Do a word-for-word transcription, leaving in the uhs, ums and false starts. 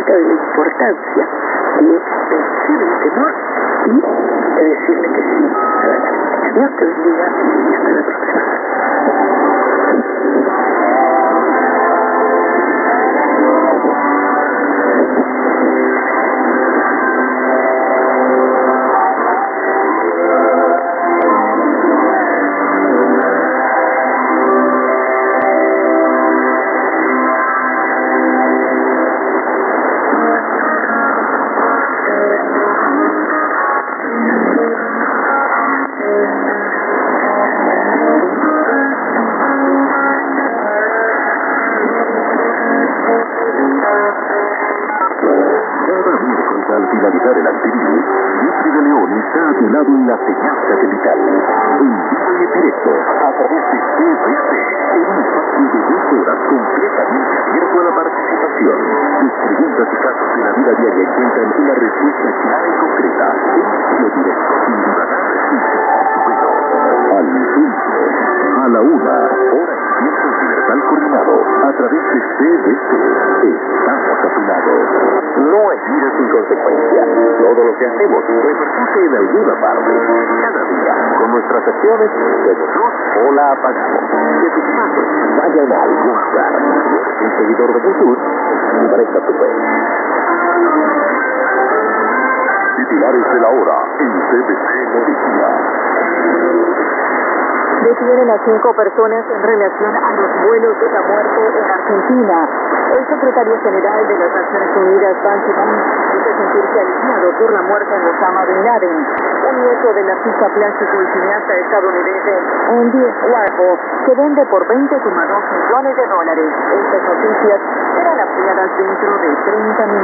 acerca de la importancia de vencer el temor y de decirle que sí a la vida. Dios te bendiga y hasta la próxima. Al finalizar el antivirus, Jeffrey de León está a tu lado en la señal satelital, en vivo y en directo, a través de C B C, en un espacio de dos horas completamente abierto a la participación. Tus preguntas y casos de la vida diaria encuentran una respuesta clara y concreta, en estilo directo, sin divagar y sin titubeo. Al centro, a la una, hora en tiempo universal coordinado, a través de C B C, estamos a tu lado. No hay vida sin consecuencia. Todo lo que hacemos repercute en alguna parte. Cada día, con nuestras acciones, demos luz o la apagamos. Que tus pasos vayan a algún lugar. Si eres un seguidor de Jesús, presta tu fe. Titulares de la hora en C B C Noticias. Detienen a cinco personas en relación a los vuelos de la muerte en Argentina. El secretario general de las Naciones Unidas, Ban Ki-moon, dice sentirse aliviado por la muerte de Osama Bin Laden, un nieto del artista plástico y cineasta estadounidense Andy Warhol, que vende por veinte coma dos millones de dólares. Estas noticias serán ampliadas dentro de treinta minutos.